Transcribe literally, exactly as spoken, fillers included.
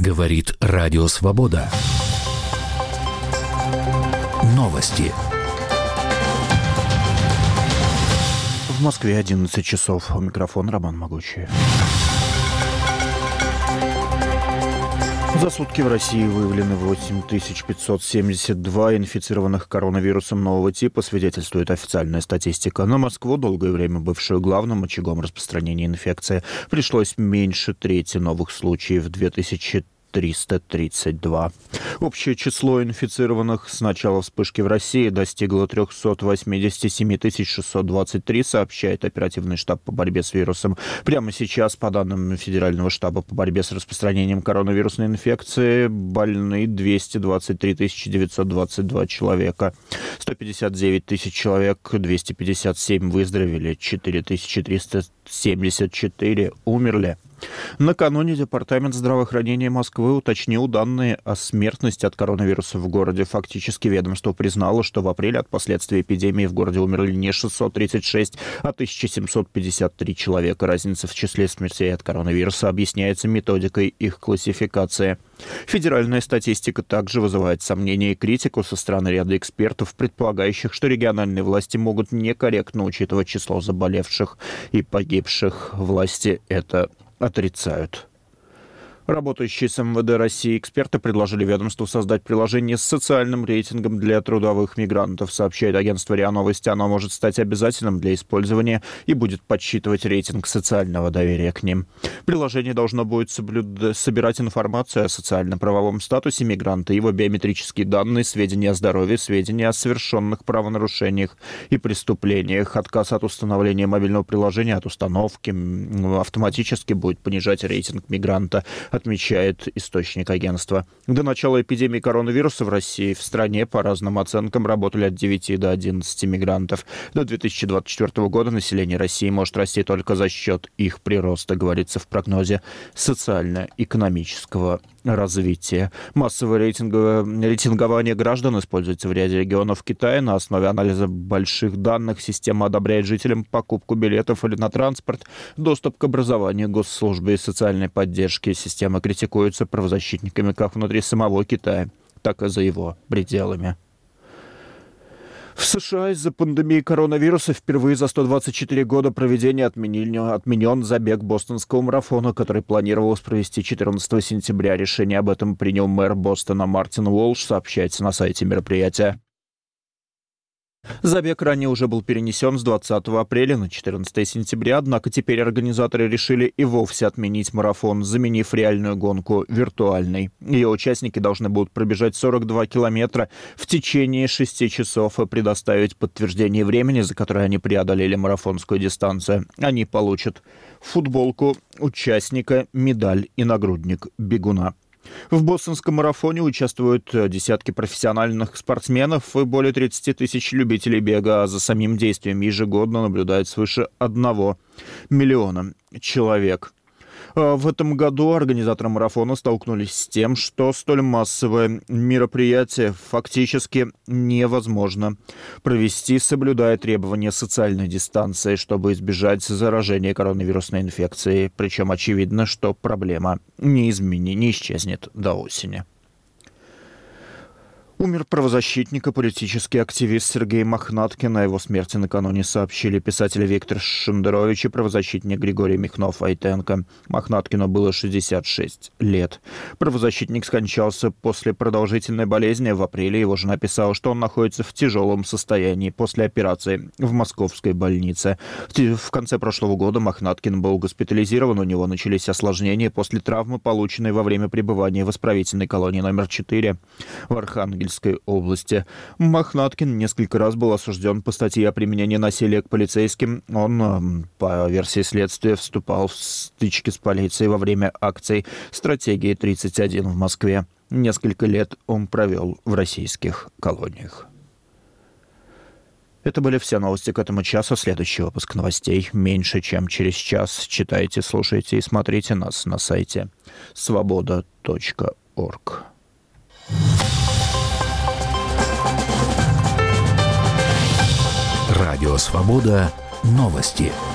Говорит Радио Свобода. Новости. В Москве одиннадцать часов. У микрофона Роман Могучий. За сутки в России выявлены восемь тысяч пятьсот семьдесят два инфицированных коронавирусом нового типа, свидетельствует официальная статистика. На Москву, долгое время бывшую главным очагом распространения инфекции, пришлось меньше трети новых случаев — две тысячи триста тридцать два. Общее число инфицированных с начала вспышки в России достигло триста восемьдесят семь тысяч шестьсот двадцать три, сообщает оперативный штаб по борьбе с вирусом. Прямо сейчас, по данным Федерального штаба по борьбе с распространением коронавирусной инфекции, больны двести двадцать три тысячи девятьсот двадцать два человека. сто пятьдесят девять тысяч человек, двести пятьдесят семь выздоровели, четыре тысячи триста семьдесят четыре умерли. Накануне Департамент здравоохранения Москвы уточнил данные о смертности от коронавируса в городе. Фактически ведомство признало, что в апреле от последствий эпидемии в городе умерли не шестьсот тридцать шесть, а тысяча семьсот пятьдесят три человека. Разница в числе смертей от коронавируса объясняется методикой их классификации. Федеральная статистика также вызывает сомнения и критику со стороны ряда экспертов, предполагающих, что региональные власти могут некорректно учитывать число заболевших и погибших. Власти это отрицают. Работающие с эм вэ дэ России эксперты предложили ведомству создать приложение с социальным рейтингом для трудовых мигрантов, сообщает агентство РИА Новости. Оно может стать обязательным для использования и будет подсчитывать рейтинг социального доверия к ним. Приложение должно будет соблюд... собирать информацию о социально-правовом статусе мигранта, его биометрические данные, сведения о здоровье, сведения о совершенных правонарушениях и преступлениях. Отказ от установления мобильного приложения от установки автоматически будет понижать рейтинг мигранта, отмечает источник агентства. До начала эпидемии коронавируса в России в стране, по разным оценкам, работали от девяти до одиннадцати мигрантов. До две тысячи двадцать четвёртого года население России может расти только за счет их прироста, говорится в прогнозе социально-экономического развития. Массовое рейтинговое, рейтингование граждан используется в ряде регионов Китая. На основе анализа больших данных система одобряет жителям покупку билетов или на транспорт, доступ к образованию, госслужбе и социальной поддержке. Система критикуется правозащитниками как внутри самого Китая, так и за его пределами. В США из-за пандемии коронавируса впервые за сто двадцать четыре года проведения отменен забег бостонского марафона, который планировалось провести четырнадцатого сентября. Решение об этом принял мэр Бостона Мартин Уолш, сообщается на сайте мероприятия. Забег ранее уже был перенесен с двадцатого апреля на четырнадцатого сентября, однако теперь организаторы решили и вовсе отменить марафон, заменив реальную гонку виртуальной. Ее участники должны будут пробежать сорок два километра в течение шести часов и предоставить подтверждение времени, за которое они преодолели марафонскую дистанцию. Они получат футболку участника, медаль и нагрудник бегуна. В бостонском марафоне участвуют десятки профессиональных спортсменов и более тридцати тысяч любителей бега, а за самим действием ежегодно наблюдает свыше одного миллиона человек. В этом году организаторы марафона столкнулись с тем, что столь массовое мероприятие фактически невозможно провести, соблюдая требования социальной дистанции, чтобы избежать заражения коронавирусной инфекцией. Причем очевидно, что проблема не изменит, не исчезнет до осени. Умер правозащитник и политический активист Сергей Мохнаткин. О его смерти накануне сообщили писатель Виктор Шендерович и правозащитник Григорий Михнов-Войтенко. Мохнаткину было шестьдесят шесть лет. Правозащитник скончался после продолжительной болезни. В апреле его жена писала, что он находится в тяжелом состоянии после операции в московской больнице. В конце прошлого года Мохнаткин был госпитализирован. У него начались осложнения после травмы, полученной во время пребывания в исправительной колонии номер четыре в Архангельске области. Мохнаткин несколько раз был осужден по статье о применении насилия к полицейским. Он, по версии следствия, вступал в стычки с полицией во время акций «Стратегии тридцать один» в Москве. Несколько лет он провел в российских колониях. Это были все новости к этому часу. Следующий выпуск новостей меньше, чем через час. Читайте, слушайте и смотрите нас на сайте свобода точка орг. Радио Свобода. Новости.